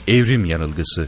Evrim yanılgısı.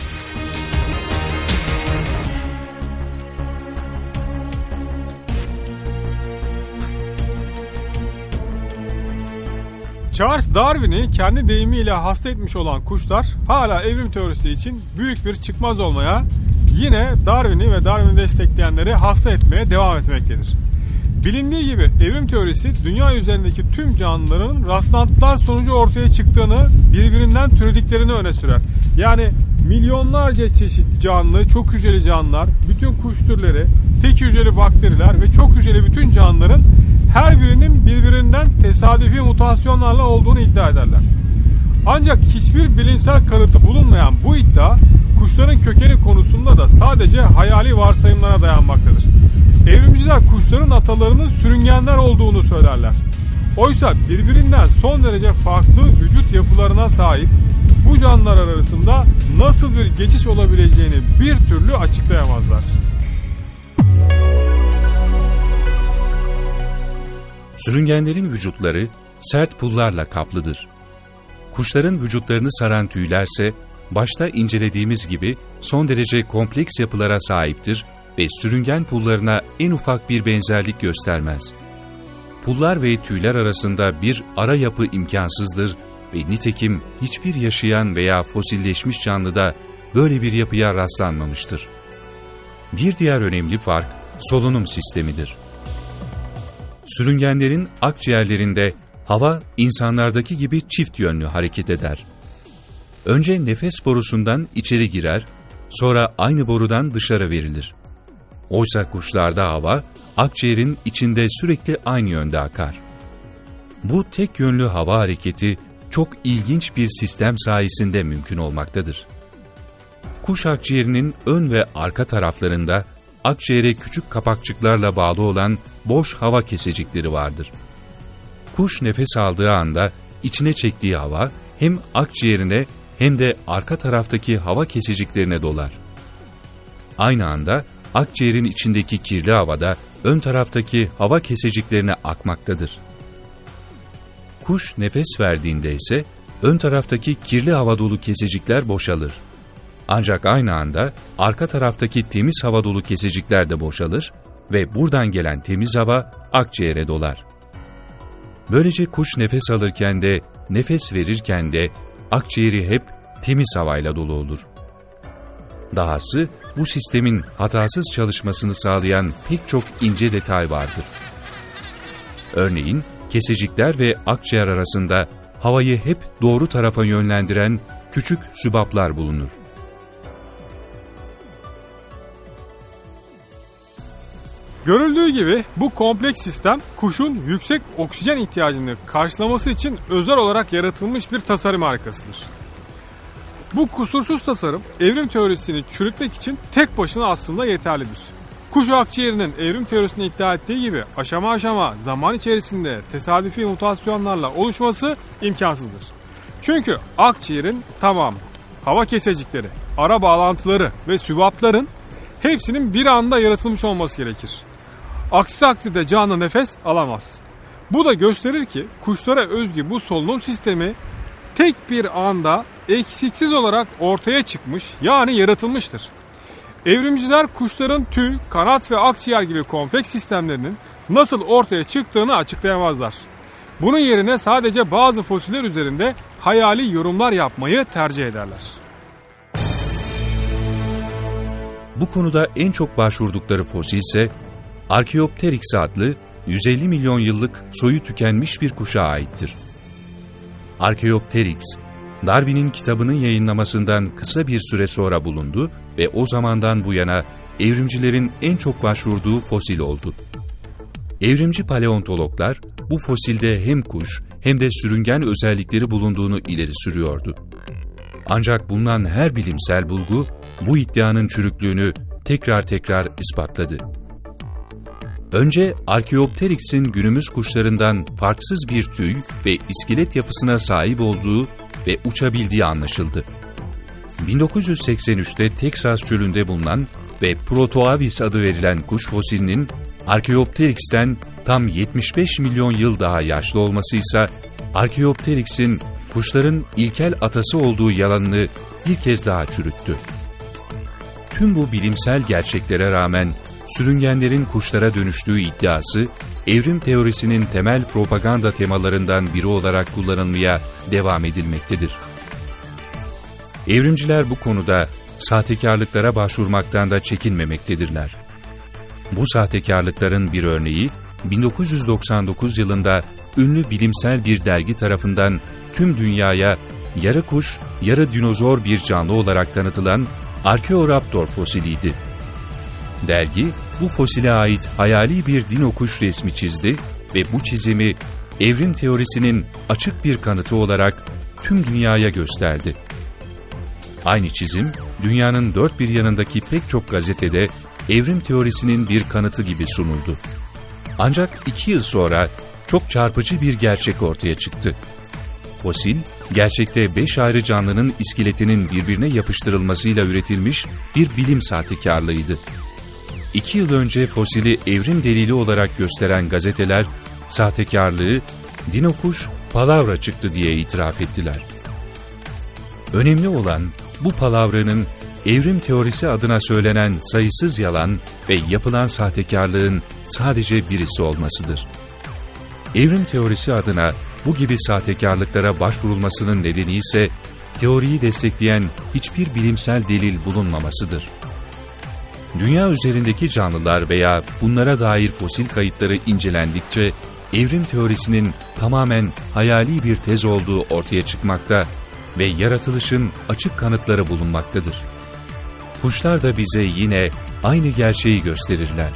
Charles Darwin'i kendi deyimiyle hasta etmiş olan kuşlar hala evrim teorisi için büyük bir çıkmaz olmaya, yine Darwin'i ve Darwin'i destekleyenleri hasta etmeye devam etmektedir. Bilindiği gibi evrim teorisi dünya üzerindeki tüm canlıların rastlantılar sonucu ortaya çıktığını, birbirinden türediklerini öne sürer. Yani milyonlarca çeşit canlı, çok hücreli canlılar, bütün kuş türleri, tek hücreli bakteriler ve çok hücreli bütün canlıların her birinin birbirinden tesadüfi mutasyonlarla olduğunu iddia ederler. Ancak hiçbir bilimsel kanıtı bulunmayan bu iddia, kuşların kökeni konusunda da sadece hayali varsayımlara dayanmaktadır. Evrimciler kuşların atalarının sürüngenler olduğunu söylerler. Oysa birbirinden son derece farklı vücut yapılarına sahip bu canlılar arasında nasıl bir geçiş olabileceğini bir türlü açıklayamazlar. Sürüngenlerin vücutları sert pullarla kaplıdır. Kuşların vücutlarını saran tüylerse başta incelediğimiz gibi son derece kompleks yapılara sahiptir ve sürüngen pullarına en ufak bir benzerlik göstermez. Pullar ve tüyler arasında bir ara yapı imkansızdır ve nitekim hiçbir yaşayan veya fosilleşmiş canlıda böyle bir yapıya rastlanmamıştır. Bir diğer önemli fark solunum sistemidir. Sürüngenlerin akciğerlerinde hava insanlardaki gibi çift yönlü hareket eder. Önce nefes borusundan içeri girer, sonra aynı borudan dışarı verilir. Oysa kuşlarda hava, akciğerin içinde sürekli aynı yönde akar. Bu tek yönlü hava hareketi çok ilginç bir sistem sayesinde mümkün olmaktadır. Kuş akciğerinin ön ve arka taraflarında akciğere küçük kapakçıklarla bağlı olan boş hava kesecikleri vardır. Kuş nefes aldığı anda içine çektiği hava hem akciğerine hem de arka taraftaki hava keseciklerine dolar. Aynı anda akciğerin içindeki kirli hava da ön taraftaki hava keseciklerine akmaktadır. Kuş nefes verdiğinde ise ön taraftaki kirli hava dolu kesecikler boşalır. Ancak aynı anda arka taraftaki temiz hava dolu kesecikler de boşalır ve buradan gelen temiz hava akciğere dolar. Böylece kuş nefes alırken de nefes verirken de akciğeri hep temiz havayla dolu olur. Dahası bu sistemin hatasız çalışmasını sağlayan pek çok ince detay vardır. Örneğin kesecikler ve akciğer arasında havayı hep doğru tarafa yönlendiren küçük sübaplar bulunur. Görüldüğü gibi bu kompleks sistem kuşun yüksek oksijen ihtiyacını karşılaması için özel olarak yaratılmış bir tasarım harikasıdır. Bu kusursuz tasarım evrim teorisini çürütmek için tek başına aslında yeterlidir. Kuş akciğerinin evrim teorisini iddia ettiği gibi aşama aşama zaman içerisinde tesadüfi mutasyonlarla oluşması imkansızdır. Çünkü akciğerin tamamı, hava kesecikleri, ara bağlantıları ve sübapların hepsinin bir anda yaratılmış olması gerekir. Aksi takdirde canlı nefes alamaz. Bu da gösterir ki kuşlara özgü bu solunum sistemi tek bir anda eksiksiz olarak ortaya çıkmış, yani yaratılmıştır. Evrimciler kuşların tüy, kanat ve akciğer gibi kompleks sistemlerinin nasıl ortaya çıktığını açıklayamazlar. Bunun yerine sadece bazı fosiller üzerinde hayali yorumlar yapmayı tercih ederler. Bu konuda en çok başvurdukları fosil ise Archaeopteryx adlı 150 milyon yıllık soyu tükenmiş bir kuşa aittir. Archaeopteryx, Darwin'in kitabının yayınlamasından kısa bir süre sonra bulundu ve o zamandan bu yana evrimcilerin en çok başvurduğu fosil oldu. Evrimci paleontologlar bu fosilde hem kuş hem de sürüngen özellikleri bulunduğunu ileri sürüyordu. Ancak bulunan her bilimsel bulgu bu iddianın çürüklüğünü tekrar ispatladı. Önce Archaeopteryx'in günümüz kuşlarından farksız bir tüy ve iskelet yapısına sahip olduğu ve uçabildiği anlaşıldı. 1983'te Teksas çölünde bulunan ve Protoavis adı verilen kuş fosilinin Archaeopteryx'ten tam 75 milyon yıl daha yaşlı olması ise Archaeopteryx'in kuşların ilkel atası olduğu yalanını bir kez daha çürüttü. Tüm bu bilimsel gerçeklere rağmen sürüngenlerin kuşlara dönüştüğü iddiası, evrim teorisinin temel propaganda temalarından biri olarak kullanılmaya devam edilmektedir. Evrimciler bu konuda sahtekarlıklara başvurmaktan da çekinmemektedirler. Bu sahtekarlıkların bir örneği, 1999 yılında ünlü bilimsel bir dergi tarafından tüm dünyaya yarı kuş, yarı dinozor bir canlı olarak tanıtılan Archaeoraptor fosiliydi. Dergi, bu fosile ait hayali bir dino kuş resmi çizdi ve bu çizimi evrim teorisinin açık bir kanıtı olarak tüm dünyaya gösterdi. Aynı çizim, dünyanın dört bir yanındaki pek çok gazetede evrim teorisinin bir kanıtı gibi sunuldu. Ancak 2 yıl sonra çok çarpıcı bir gerçek ortaya çıktı. Fosil, gerçekte 5 ayrı canlının iskeletinin birbirine yapıştırılmasıyla üretilmiş bir bilim sahtekarlığıydı. 2 yıl önce fosili evrim delili olarak gösteren gazeteler, sahtekarlığı dinokuş palavra çıktı diye itiraf ettiler. Önemli olan bu palavranın evrim teorisi adına söylenen sayısız yalan ve yapılan sahtekarlığın sadece birisi olmasıdır. Evrim teorisi adına bu gibi sahtekarlıklara başvurulmasının nedeni ise teoriyi destekleyen hiçbir bilimsel delil bulunmamasıdır. Dünya üzerindeki canlılar veya bunlara dair fosil kayıtları incelendikçe evrim teorisinin tamamen hayali bir tez olduğu ortaya çıkmakta ve yaratılışın açık kanıtları bulunmaktadır. Kuşlar da bize yine aynı gerçeği gösterirler.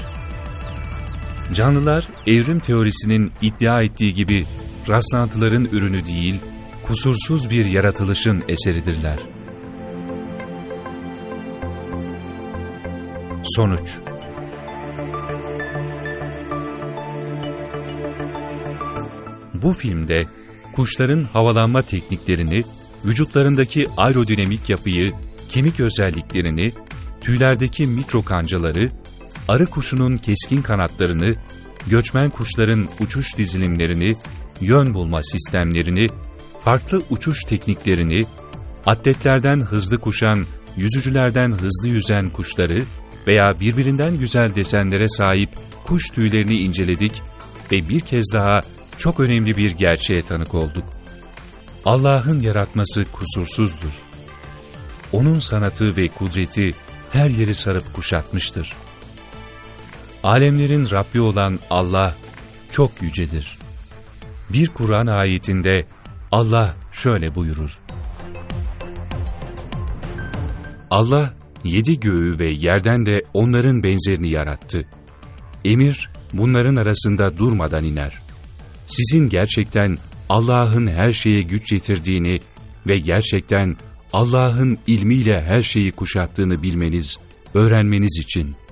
Canlılar, evrim teorisinin iddia ettiği gibi rastlantıların ürünü değil, kusursuz bir yaratılışın eseridirler. Sonuç. Bu filmde kuşların havalanma tekniklerini, vücutlarındaki aerodinamik yapıyı, kemik özelliklerini, tüylerdeki mikro kancaları, arı kuşunun keskin kanatlarını, göçmen kuşların uçuş dizilimlerini, yön bulma sistemlerini, farklı uçuş tekniklerini, atletlerden hızlı koşan, yüzücülerden hızlı yüzen kuşları veya birbirinden güzel desenlere sahip kuş tüylerini inceledik ve bir kez daha çok önemli bir gerçeğe tanık olduk. Allah'ın yaratması kusursuzdur. Onun sanatı ve kudreti her yeri sarıp kuşatmıştır. Alemlerin Rabbi olan Allah çok yücedir. Bir Kur'an ayetinde Allah şöyle buyurur: Allah 7 göğü ve yerden de onların benzerini yarattı. Emir bunların arasında durmadan iner. Sizin gerçekten Allah'ın her şeye güç yetirdiğini ve gerçekten Allah'ın ilmiyle her şeyi kuşattığını bilmeniz, öğrenmeniz için